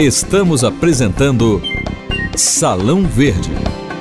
Estamos apresentando Salão Verde.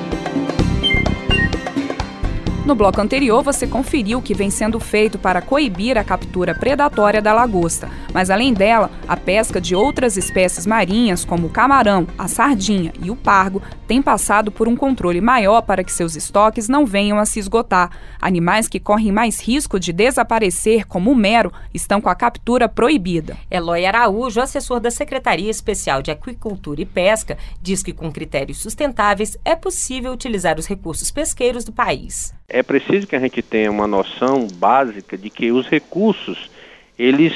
No bloco anterior, você conferiu o que vem sendo feito para coibir a captura predatória da lagosta. Mas, além dela, a pesca de outras espécies marinhas, como o camarão, a sardinha e o pargo, tem passado por um controle maior para que seus estoques não venham a se esgotar. Animais que correm mais risco de desaparecer, como o mero, estão com a captura proibida. Eloy Araújo, assessor da Secretaria Especial de Aquicultura e Pesca, diz que com critérios sustentáveis é possível utilizar os recursos pesqueiros do país. É preciso que a gente tenha uma noção básica de que os recursos, eles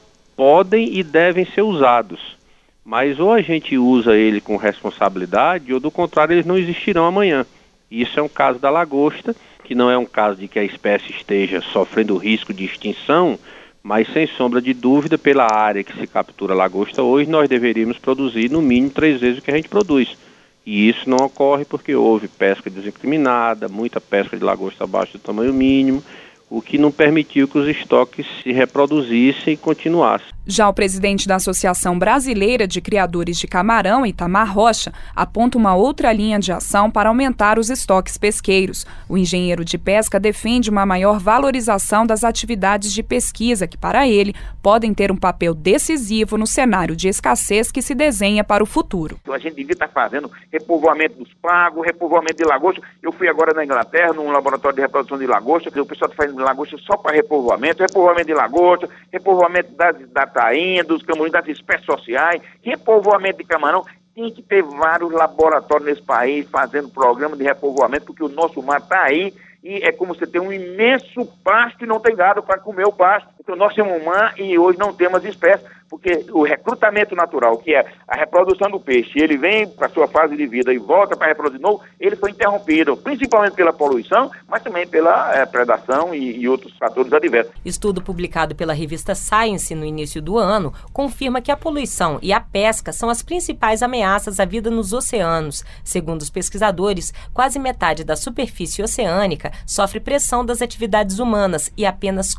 podem e devem ser usados, mas ou a gente usa ele com responsabilidade ou do contrário eles não existirão amanhã. Isso é um caso da lagosta, que não é um caso de que a espécie esteja sofrendo risco de extinção, mas sem sombra de dúvida, pela área que se captura lagosta hoje, nós deveríamos produzir no mínimo 3 vezes o que a gente produz. E isso não ocorre porque houve pesca desincriminada, muita pesca de lagosta abaixo do tamanho mínimo, o que não permitiu que os estoques se reproduzissem e continuassem. Já o presidente da Associação Brasileira de Criadores de Camarão, Itamar Rocha, aponta uma outra linha de ação para aumentar os estoques pesqueiros. O engenheiro de pesca defende uma maior valorização das atividades de pesquisa que, para ele, podem ter um papel decisivo no cenário de escassez que se desenha para o futuro. A gente devia estar fazendo repovoamento dos pagos, repovoamento de lagosta. Eu fui agora na Inglaterra, num laboratório de reprodução de lagosta, o pessoal está fazendo lagosta só para repovoamento de lagosta, repovoamento da tainha, dos camarões, das espécies sociais, repovoamento de camarão. Tem que ter vários laboratórios nesse país fazendo programa de repovoamento, porque o nosso mar está aí e é como você tem um imenso pasto e não tem gado para comer o pasto. Então nós temos um mar e hoje não temos espécies, porque o recrutamento natural, que é a reprodução do peixe, ele vem para a sua fase de vida e volta para reproduzir de novo, ele foi interrompido, principalmente pela poluição, mas também pela predação e outros fatores adversos. Estudo publicado pela revista Science no início do ano confirma que a poluição e a pesca são as principais ameaças à vida nos oceanos. Segundo os pesquisadores, quase metade da superfície oceânica sofre pressão das atividades humanas e apenas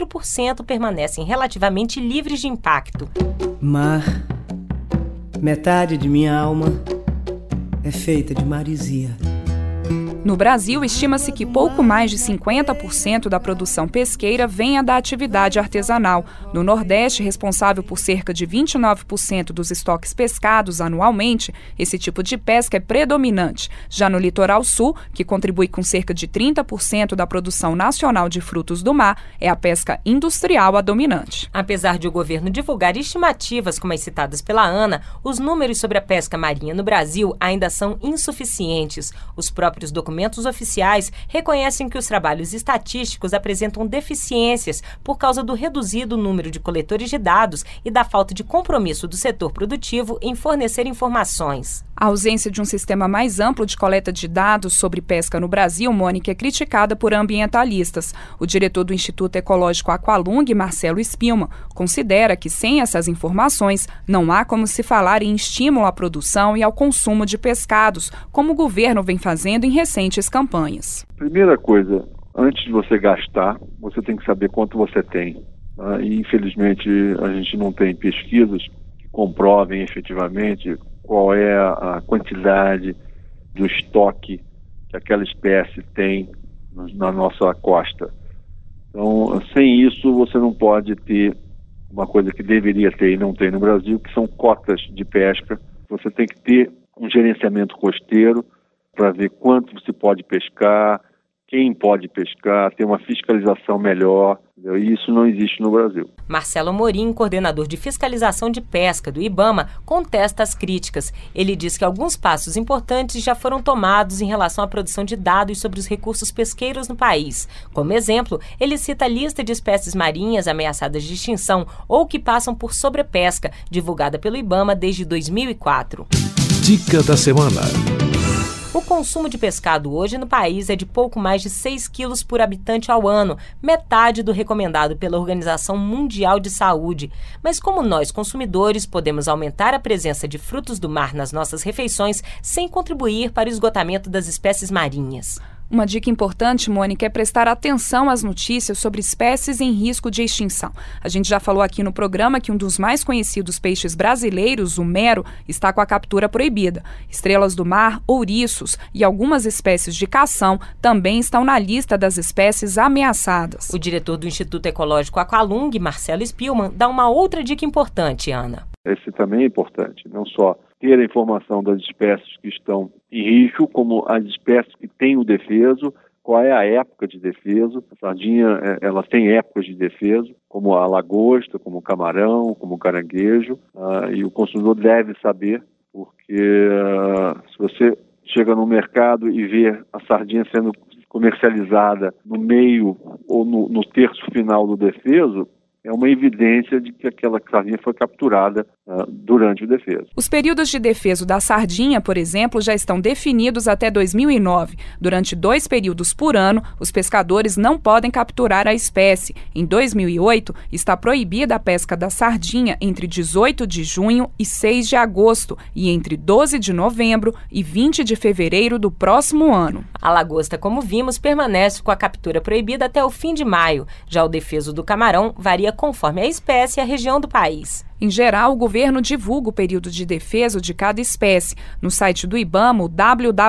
4% permanecem relativamente livres de impacto. Mar, metade de minha alma é feita de maresia. No Brasil, estima-se que pouco mais de 50% da produção pesqueira venha da atividade artesanal. No Nordeste, responsável por cerca de 29% dos estoques pescados anualmente, esse tipo de pesca é predominante. Já no Litoral Sul, que contribui com cerca de 30% da produção nacional de frutos do mar, é a pesca industrial a dominante. Apesar de o governo divulgar estimativas como as citadas pela ANA, os números sobre a pesca marinha no Brasil ainda são insuficientes. Os próprios documentos oficiais reconhecem que os trabalhos estatísticos apresentam deficiências por causa do reduzido número de coletores de dados e da falta de compromisso do setor produtivo em fornecer informações. A ausência de um sistema mais amplo de coleta de dados sobre pesca no Brasil, Mônica, é criticada por ambientalistas. O diretor do Instituto Ecológico Aqualung, Marcelo Spilman, considera que sem essas informações não há como se falar em estímulo à produção e ao consumo de pescados, como o governo vem fazendo em recentes campanhas. Primeira coisa, antes de você gastar, você tem que saber quanto você tem. E infelizmente a gente não tem pesquisas que comprovem efetivamente qual é a quantidade do estoque que aquela espécie tem na nossa costa. Então, sem isso, você não pode ter uma coisa que deveria ter e não tem no Brasil, que são cotas de pesca. Você tem que ter um gerenciamento costeiro para ver quanto se pode pescar, quem pode pescar, ter uma fiscalização melhor, entendeu? E isso não existe no Brasil. Marcelo Amorim, coordenador de fiscalização de pesca do IBAMA, contesta as críticas. Ele diz que alguns passos importantes já foram tomados em relação à produção de dados sobre os recursos pesqueiros no país. Como exemplo, ele cita a lista de espécies marinhas ameaçadas de extinção ou que passam por sobrepesca, divulgada pelo IBAMA desde 2004. Dica da semana. O consumo de pescado hoje no país é de pouco mais de 6 quilos por habitante ao ano, metade do recomendado pela Organização Mundial de Saúde. Mas como nós, consumidores, podemos aumentar a presença de frutos do mar nas nossas refeições sem contribuir para o esgotamento das espécies marinhas? Uma dica importante, Mônica, é prestar atenção às notícias sobre espécies em risco de extinção. A gente já falou aqui no programa que um dos mais conhecidos peixes brasileiros, o mero, está com a captura proibida. Estrelas do mar, ouriços e algumas espécies de cação também estão na lista das espécies ameaçadas. O diretor do Instituto Ecológico Aqualung, Marcelo Spielmann, dá uma outra dica importante, Ana. Esse também é importante, não só ter a informação das espécies que estão em risco, como as espécies que têm o defeso, qual é a época de defeso. A sardinha, ela tem épocas de defeso, como a lagosta, como o camarão, como o caranguejo, e o consumidor deve saber, porque se você chega no mercado e vê a sardinha sendo comercializada no meio ou no terço final do defeso, é uma evidência de que aquela sardinha foi capturada durante o defeso. Os períodos de defeso da sardinha, por exemplo, já estão definidos até 2009. Durante 2 períodos por ano, os pescadores não podem capturar a espécie. Em 2008, está proibida a pesca da sardinha entre 18 de junho e 6 de agosto e entre 12 de novembro e 20 de fevereiro do próximo ano. A lagosta, como vimos, permanece com a captura proibida até o fim de maio. Já o defeso do camarão varia conforme a espécie e a região do país. Em geral, o governo divulga o período de defeso de cada espécie. No site do IBAMA, o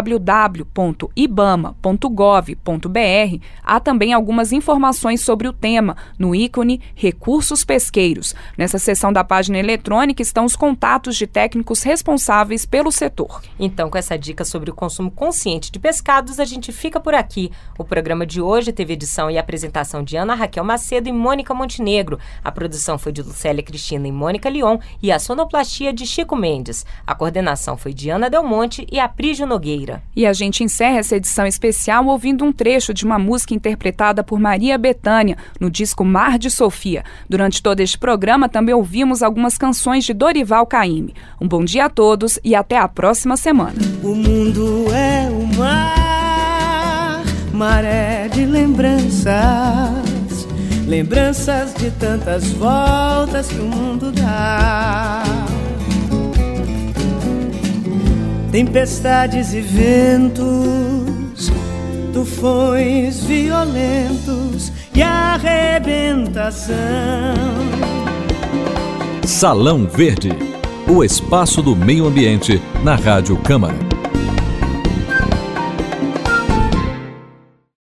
www.ibama.gov.br, há também algumas informações sobre o tema, no ícone Recursos Pesqueiros. Nessa seção da página eletrônica estão os contatos de técnicos responsáveis pelo setor. Então, com essa dica sobre o consumo consciente de pescados, a gente fica por aqui. O programa de hoje teve edição e apresentação de Ana Raquel Macedo e Mônica Montenegro. A produção foi de Lucélia Cristina e Mônica Lyon e a sonoplastia de Chico Mendes. A coordenação foi de Ana Del Monte e Aprígio Nogueira. E a gente encerra essa edição especial ouvindo um trecho de uma música interpretada por Maria Bethânia no disco Mar de Sofia. Durante todo este programa também ouvimos algumas canções de Dorival Caymmi. Um bom dia a todos e até a próxima semana. O mundo é o mar, maré de lembranças. Lembranças de tantas voltas que o mundo dá. Tempestades e ventos, tufões violentos e arrebentação. Salão Verde, o espaço do meio ambiente na Rádio Câmara.